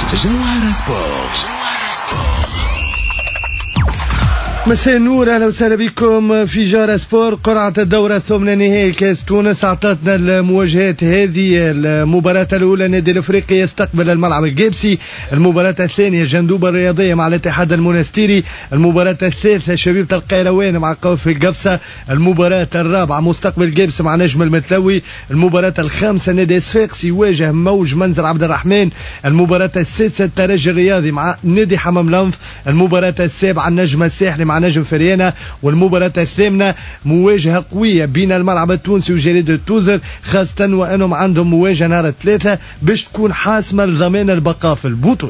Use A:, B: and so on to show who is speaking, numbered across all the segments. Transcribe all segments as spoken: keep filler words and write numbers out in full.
A: جوهرة سبورت.
B: مساء النور، اهلا وسهلا بكم في جوهرة سبورت. قرعة الدورة الثامنة نهائي كاس تونس اعطتنا المواجهات هذه. المباراة الاولى النادي الافريقي يستقبل الملعب الجيبسي، المباراة الثانية جندوبة الرياضية مع الاتحاد المونستيري، المباراة الثالثة شبيبة القيروان مع قوف القبصة، المباراة الرابعة مستقبل جيبس مع نجم المتلوي، المباراة الخامسة نادي صفاقس يواجه موج منزل عبد الرحمن، المباراة السادسة الترجي الرياضي مع نادي حمام لنف، المباراة السابعة النجم الساحلي مع نجم فريانة، والمباراة الثامنة مواجهة قوية بين الملعب التونسي وجريدة توزر، خاصة وأنهم عندهم مواجهة نهار الثلاثة باش تكون حاسمة لضمان البقاء في البطولة.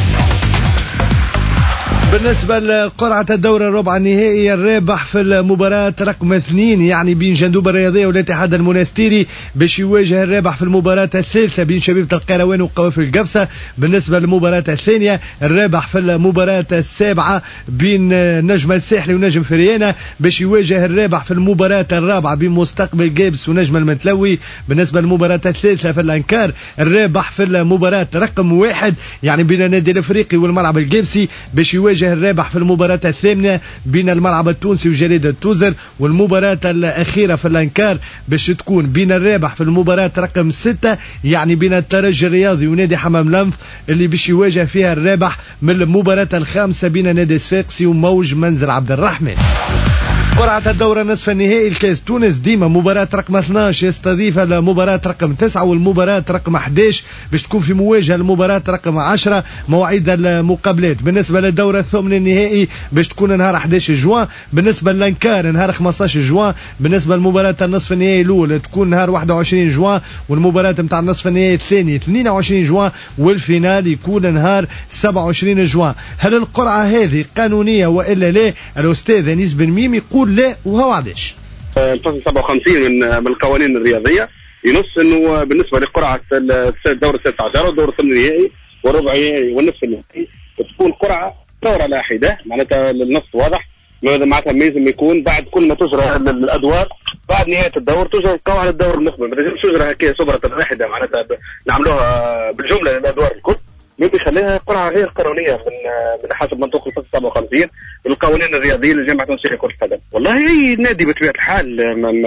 B: بالنسبة لقرعة الدورة الربع النهائي، الرابح في المباراة رقم اثنين يعني بين جندوبة الرياضية والاتحاد المونستيري باش يواجه الرابح في المباراة الثالثة بين شبيبة القيروان وقوافل القبصة. بالنسبة للمباراة الثانية الرابح في المباراة السابعة بين نجم الساحلي ونجم فريانة باش يواجه الرابح في المباراة الرابعة بين مستقبل جيبس ونجم المتلوي. بالنسبة للمباراة الثالثة في الأنكار الرابح في المباراة رقم واحد يعني بين النادي الافريقي والملعب الجيبسي باش يواجه الرابح في المباراة الثامنة بين الملعب التونسي وجريدة توزر، والمباراة الأخيرة في الأنكار باش تكون بين الرابح في المباراة رقم ستة يعني بين الترجي الرياضي ونادي حمام لنف اللي باش يواجه فيها الرابح من المباراة الخامسة بين نادي صفاقسي وموج منزل عبد الرحمن. قرعة الدورة نصف النهائي الكاس تونس ديما مباراة رقم اثناش يستضيف المباراة رقم تسعة والمباراة رقم أحد عشر باش تكون في مواجهة المباراة رقم عشرة مواعيد المقابلات. بالنسبة للدورة الثامنة النهائي باش تكون نهار أحد عشر جوان، بالنسبة للأنكار نهار خمسطاش جوان، بالنسبة للمباراة النصف النهائي الأول تكون نهار واحد وعشرين جوان، والمباراة متاع النصف النهائي الثاني اثنين وعشرين جوان، والفينال يكون نهار سبعة وعشرين جوان. هل القرعة هذه قانونية وإلا لا؟ الأستاذ أنيس بن ميم يقول لا وهو علاش.
C: الفصل سبعة وخمسين من من القوانين الرياضية ينص انه بالنسبة لقرعة الدورة السادسة عشر والدورة الثامنة النهائي والربع النهائي والنصف النهائي تكون قرعة دورة لا حدة، معناتها النص واضح معناتها لازم يكون بعد كل ما تجرى الادوار بعد نهاية الدور تجرى القواعد الدور المقبل، ما لازمش تجرى هكذا صبرة واحدة معناتها نعملوها بالجملة للادوار الكل، ممكن يخليها قرعة غير قانونية من من حسب منطوق الفصل سبعة وخمسين من القوانين الرياضية لجامعة تونسية كرة القدم. والله أي نادي بطبيعة الحال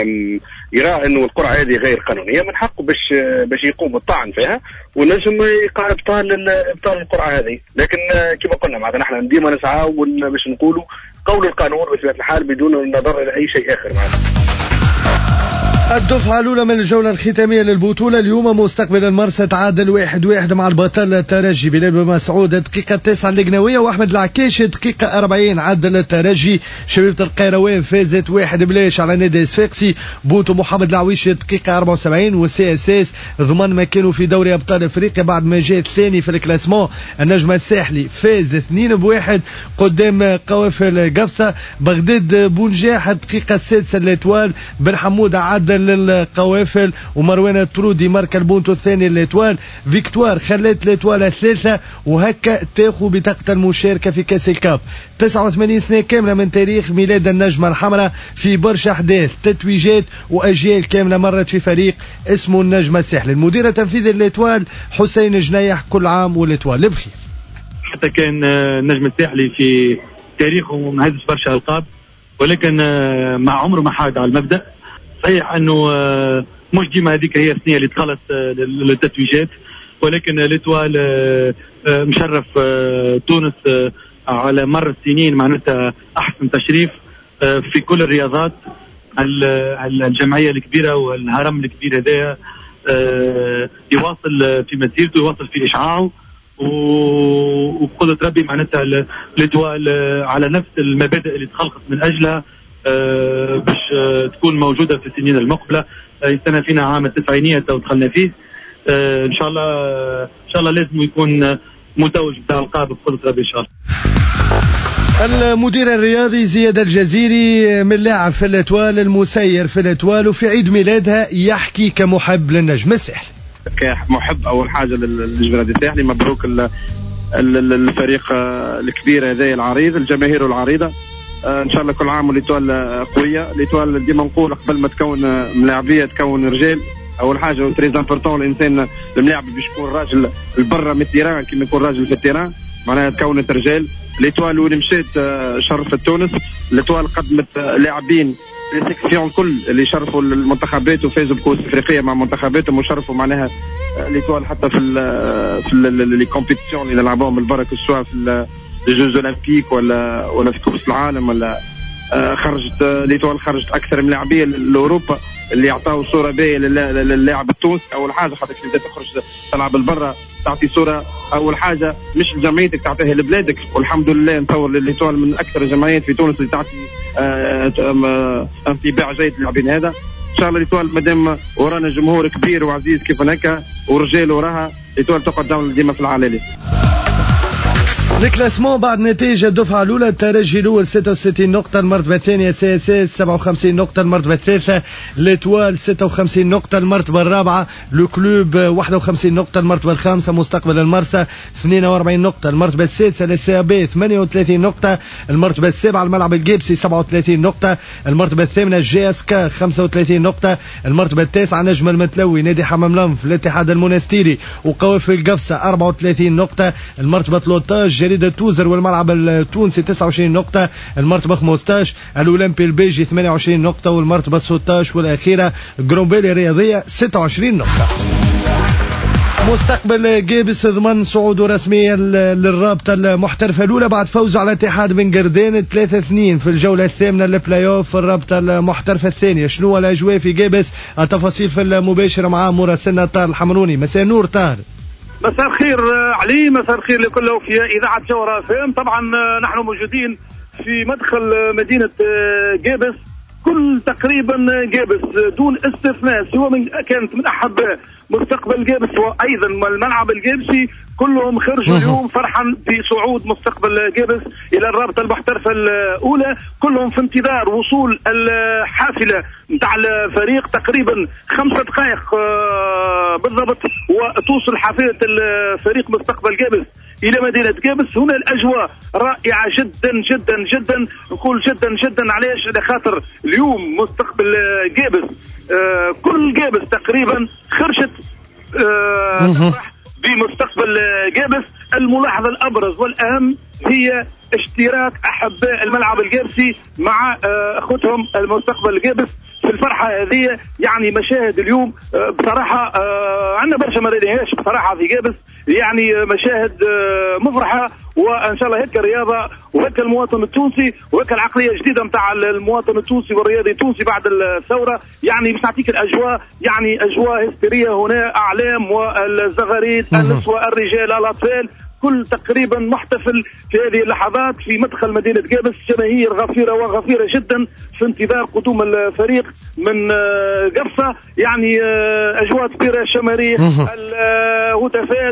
C: يرى إنه القرعة هذه غير قانونية من حقه باش باش يقوم بالطعن فيها ونجم يقع إبطال إبطال القرعة هذه، لكن كما قلنا معناتها نحن ديما نسعى باش نقولوا قول القانون بطبيعة الحال بدون النظر إلى أي شيء آخر معنا.
B: الدفعة الأولى من الجولة الختامية للبطولة اليوم مستقبل المرسى تعادل واحد واحد مع البطل الترجي. بلال بن مسعود دقيقة تسعة اللقنوية وأحمد العكاش دقيقة أربعين عدل الترجي. شبيبة القيروان فازت واحد بلاش على نادي صفاقسي. بوتو محمد العويش دقيقة أربعة وسبعين وسي اس اس ضمن مكانه في دوري أبطال أفريقيا بعد ما جاء الثاني في الكلاسمون. النجم الساحلي فاز اثنين بواحد قدام قوافل قفصة. بغداد بونجاح الدقيقة السادسة الاتوال. بن حمودة عدل للقوافل ومروان الطرودي ماركا البونتو الثاني للاتوال. فيكتوار خلت الاتوال الثالثة وهكا تاخو بطاقة المشاركة في كاس الكاب. تسعة وثمانين سنة كاملة من تاريخ ميلاد النجمة الحمراء في برشا أحداث تتويجات وأجيال كاملة مرت في فريق اسمه النجمة الساحلي. المدير التنفيذي للاتوال حسين جنيح كل عام والاتوال بخير.
D: حتى كان النجم الساحلي في تاريخه مهزش برشا ألقاب ولكن مع عمره ما حاد على المبدأ. صحيح انه مش ديما هذيك هي الثانيه اللي تخلص للتتويجات ولكن الاتوال مشرف تونس على مر السنين معناتها احسن تشريف في كل الرياضات. الجمعيه الكبيره والهرم الكبير هذا يواصل في مسيرته يواصل في اشعاعه وبقدرة ربي معناتها الاتوال على نفس المبادئ اللي تخلقت من اجلها أه باش أه تكون موجودة في السنين المقبلة. السنة فينا عام التسعينية ودخلنا فيه أه إن شاء الله أه إن شاء الله لازم يكون متوج بتاع القاب بقدرة ربي إن شاء
B: الله. المدير الرياضي زياد الجزيري من لاعب في الاتوال المسير في الاتوال وفي عيد ميلادها يحكي كمحب للنجم الساحلي.
C: كمحب أول حاجة للنجم الساحلي مبروك الفريق الكبير هذا العريض الجماهير العريضة. ان شاء الله كل عام والإيطوال قويه. الإيطوال ديما نقول قبل ما تكون ملاعبيه تكون رجال اول حاجه تري امبورطون الانسان الملاعب باش يكون راجل البرة من التيران كيما يكون راجل في التيران، معناها تكونت رجال. ليتوال اللي مشات شرفت تونس، ليتوال قدمت لاعبين في سيكسيون كل اللي شرفوا المنتخبات وفازوا بكؤوس افريقيه مع منتخباتهم وشرفوا معناها ليتوال حتى في ال في لي كومبيتيسيون اللي لعبوهم البرك سواء في الجوز اولمبيك ولا ولا في كؤوس العالم ولا خرجت ليتوال خرجت اكثر من لاعبيه لاوروبا اللي يعطاو صوره باهيه للاعب التونسي. اول حاجه خاطر كي بدات تخرج تلعب البرة تعطي صوره اول حاجه مش لجمعيتك تعطيها لبلادك، والحمد لله نتصور ليتوال من اكثر الجمعيات في تونس اللي تعطي انطباع جيد للاعبين هذا. ان شاء الله ليتوال مادام ورانا جمهور كبير وعزيز كيف هكا ورجال وراها ليتوال تقعد ديما في العلالي.
B: الكلاسمون بعد نتيجة الدفعة الأولى: الترجي الأول ستة وستين نقطة، المرتبة الثانية سي اس اس سبعة وخمسين نقطة، المرتبة الثالثة ليتوال ستة وخمسين نقطة، المرتبة الرابعة لو كلوب واحد وخمسين نقطة، المرتبة الخامسة مستقبل المرسى اثنين وأربعين نقطة، المرتبة السادسة للسي بي ثمانية وثلاثين نقطة، المرتبة السابعة الملعب الجيبسي سبعة وثلاثين نقطة، المرتبة الثامنة جي اس كا خمسة وثلاثين نقطة، المرتبة التاسعة نجم المتلوي نادي حمام لنف الاتحاد المنستيري وقوافل القفصة أربعة وثلاثين نقطة، المرتبة ثلاثة عشر جريدة توزر والملعب التونسي تسعة وعشرين نقطة، المرتبة خمسة عشر الأولمبي البيجي ثمانية وعشرين نقطة، والمرتبة ستة عشر والأخيرة جرومبيلي الرياضية ستة وعشرين نقطة. مستقبل جيبس ضمن صعوده رسميا للرابطة المحترفة الأولى بعد فوزه على اتحاد بن قردين ثلاثة اثنين في الجولة الثامنة للبلاي اوف في الرابطة المحترفة الثانية. شنو الأجواء في جيبس؟ التفاصيل في المباشرة مع مراسلنا طاهر الحمروني. مساء النور طاهر.
E: مساء الخير علي، مساء الخير لكل في إذاعة جوهرة فهم. طبعا نحن موجودين في مدخل مدينة جيبس، كل تقريبا جيبس دون استثناء سواء من كانت من أحب مستقبل جيبس وأيضا الملعب الجيبسي كلهم خرجوا اليوم فرحا بصعود مستقبل جيبس إلى الرابطة المحترفة الأولى، كلهم في انتظار وصول الحافلة نتاع الفريق تقريبا خمسة دقائق بالضبط وتوصل حافلة الفريق مستقبل جيبس إلى مدينة جيبس. هنا الأجواء رائعة جدا جدا جدا، نقول جدا جدا علاش؟ لخاطر اليوم مستقبل جيبس آه كل جيبس تقريبا خرجت آه تفرح بمستقبل جيبس. الملاحظة الأبرز والأهم هي اشتراك أحباء الملعب الجيبسي مع آه أخوتهم المستقبل جيبس في الفرحة هذه. يعني مشاهد اليوم آه بصراحة آه عندنا برشا ما رأيناهاش بصراحة في جيبس، يعني مشاهد آه مفرحة، وان شاء الله هيك الرياضه وهيك المواطن التونسي وهيك العقليه الجديده نتاع المواطن التونسي والرياضي التونسي بعد الثوره. يعني باش نعطيك الاجواء، يعني اجواء هستيريه هنا، اعلام والزغاريد، النسوه، الرجال، الاطفال، كل تقريبا محتفل في هذه اللحظات في مدخل مدينة جيبس. جماهير غفيرة وغفيرة جدا في انتظار قدوم الفريق من قفصة. يعني أجواء كبيرة، شماريخ، الهتافات،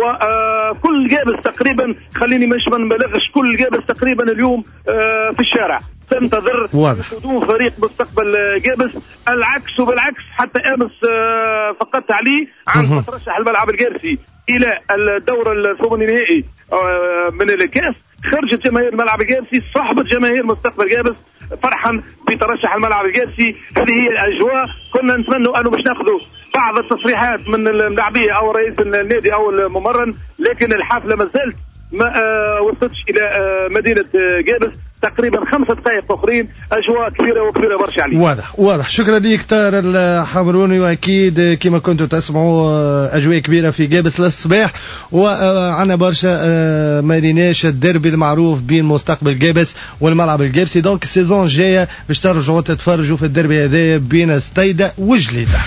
E: وكل جيبس تقريبا، خليني مش ما نبالغش، كل جيبس تقريبا اليوم في الشارع تنتظر قدوم فريق مستقبل جيبس. العكس وبالعكس، حتى امس فقدت عليه عن ترشح الملعب الجيبسي الى الدور الثماني النهائي من الكاس، خرجت جماهير الملعب الجيبسي، صحبت جماهير مستقبل جيبس فرحا بترشح الملعب الجيبسي. هذه هي الاجواء. كنا نتمنى انه باش ناخذوا بعض التصريحات من اللاعبيه او رئيس النادي او الممرن، لكن الحفله ما زالت ما آه وصلتش الى آه مدينه آه جيبس. تقريبا خمسة دقائق اخرين، اجواء كبيره وكبيره برشا عليك.
B: واضح واضح. شكرا لك طاهر الحمروني، واكيد كما كنتوا تسمعوا اجواء كبيره في جيبس للصباح، وعنا برشا ما ريناش الديربي المعروف بين مستقبل جيبس والملعب الجيبسي. دونك السيزون الجايه باش ترجعوا تتفرجوا في الديربي هذا بين ستيدا وجليزه.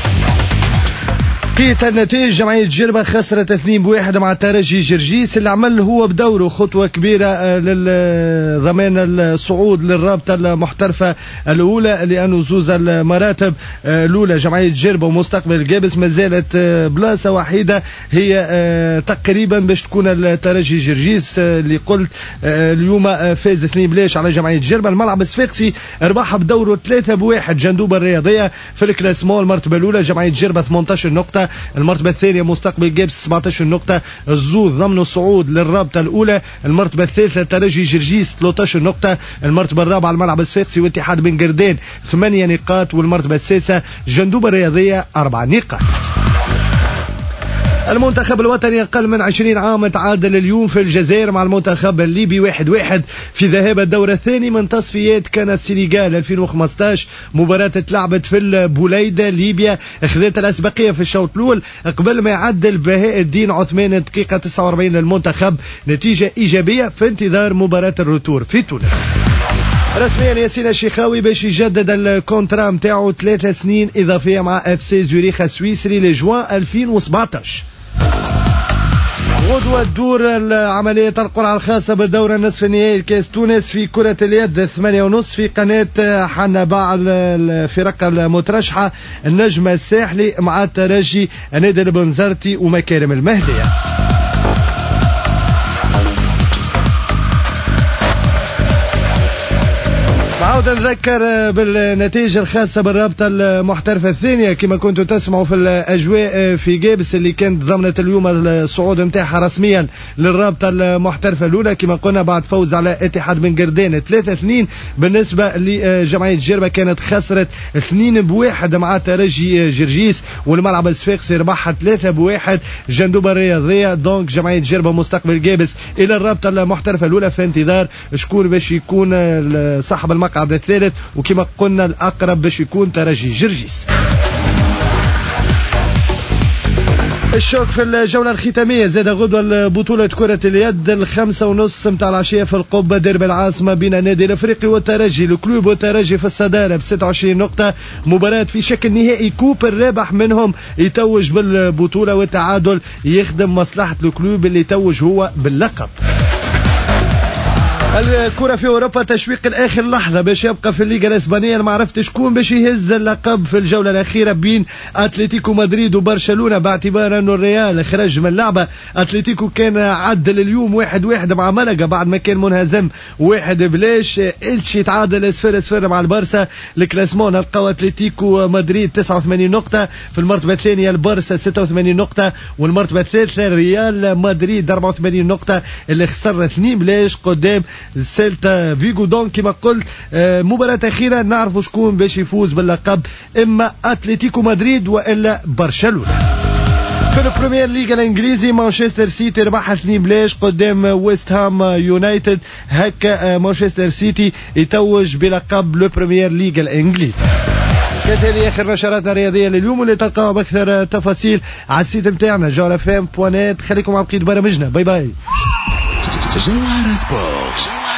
B: كيت النتائج: جمعية جربة خسرت اثنين بواحد مع الترجي جرجيس، اللي عمل هو بدوره خطوة كبيرة للضمان الصعود للرابطة المحترفة الأولى، لأنه زوز المراتب الأولى جمعية جربة ومستقبل جابس ما زالت بلاصة وحيدة هي تقريبا باش تكون الترجي جرجيس، اللي قلت اليوم فاز اثنين بلاش على جمعية جربة. الملعب الصفاقسي ربح بدوره ثلاثة بواحد جندوبة الرياضية في الكلاسمون، المرتبة الأولى جمعية جربة ثمانية عشر نقطة، المرتبة الثانية مستقبل جابس سبعة عشر نقطة، الزوز ضمن الصعود للرابطة الأولى. المرتبة الثالثة ترجي جرجيس ثلاثة عشر نقطة، المرتبة الرابعة الملعب الصفاقسي واتحاد بن قردان ثمانية نقاط، والمرتبة السادسة جندوبة الرياضية أربع نقاط. المنتخب الوطني أقل من عشرين عام تعادل اليوم في الجزائر مع المنتخب الليبي واحد واحد في ذهاب الدور الثاني من تصفيات كان السنغال ألفين وخمسطاش. مباراة تلعبت في البوليدة، ليبيا اخذت الأسبقية في الشوط الأول قبل ما يعدل بهاء الدين عثمان الدقيقة تسعة وأربعين للمنتخب، نتيجة إيجابية في انتظار مباراة الروتور في تونس. رسميا ياسين الشيخاوي باش يجدد الكونترا نتاعو ثلاثة سنين إضافية مع اف سي زوريخ السويسري لجوان ألفين وسبعطاش. غدوة تدور عملية القرعة الخاصة بالدورة النصف النهائي لكأس تونس في كرة اليد الثمانية ونصف في قناة حنبع الفرق المترشحة، النجم الساحلي مع الترجي، النادي البنزرتي ومكارم المهدية. عاود نذكر بالنتائج الخاصة بالرابطة المحترفة الثانية كما كنتم تسمعوا في الأجواء في جابس اللي كانت ضمنت اليوم الصعود نتاعها رسميا للرابطة المحترفة الأولى كما قلنا بعد فوز على اتحاد بن قردان ثلاثة اثنين. بالنسبة لجمعية جربة كانت خسرت اثنين بواحد مع ترجي جرجيس، والملعب الصفاقسي ربحها ثلاثة بواحد. جندوبة الرياضية دونك جمعية جربة مستقبل جابس إلى الرابطة المحترفة الأولى في انتظار شكون باش يكون صاحب المقعد المقعد الثالث، وكما قلنا الأقرب باش يكون ترجي جرجيس. الشوك في الجولة الختامية زاد غدوة بطولة كرة اليد الخمسة ونص متاع العشية في القبة ديربي العاصمة بين النادي الافريقي والترجي. الكلوب والترجي في الصدارة ب ستة وعشرين نقطة، مباراة في شكل نهائي كوب، الرابح منهم يتوج بالبطولة والتعادل يخدم مصلحة الكلوب اللي يتوج هو باللقب. الكرة في أوروبا تشويق الآخر لحظة باش يبقى في الليغا الإسبانية، ما عرفت شكون باش يهز اللقب في الجولة الأخيرة بين أتلتيكو مدريد وبرشلونة، باعتبار أنه الريال خرج من اللعبة. أتلتيكو كان عدل اليوم واحد واحد مع ملقا بعد ما كان منهزم واحد بلاش. إلتشي تعادل صفر صفر مع البارسا. الكلاسمون نلقاو أتلتيكو مدريد تسعة وثمانين نقطة، في المرتبة الثانية البارسا ستة وثمانين نقطة، والمرتبة الثالثة ريال مدريد أربعة وثمانين نقطة اللي خسر اثنين بلاش قدام سيلتا فيغو. دون كما قلت مباراة أخيرة نعرفوا شكون باش يفوز باللقب، إما أتلتيكو مدريد وإلا برشلونة. في البريمير ليغا الانجليزي مانشستر سيتي ربح اثنين بلاش قدام ويست هام يونايتد، هكا مانشستر سيتي يتوج بلقب البريمير ليغا الانجليزي. كانت هذه اخر نشراتنا الرياضيه لليوم، واللي تلقاوها باكثر تفاصيل على السيت نتاعنا جوهر اف ام دوت نت. خليكم مع بقيه برامجنا، باي باي.
A: جوهر سبورت.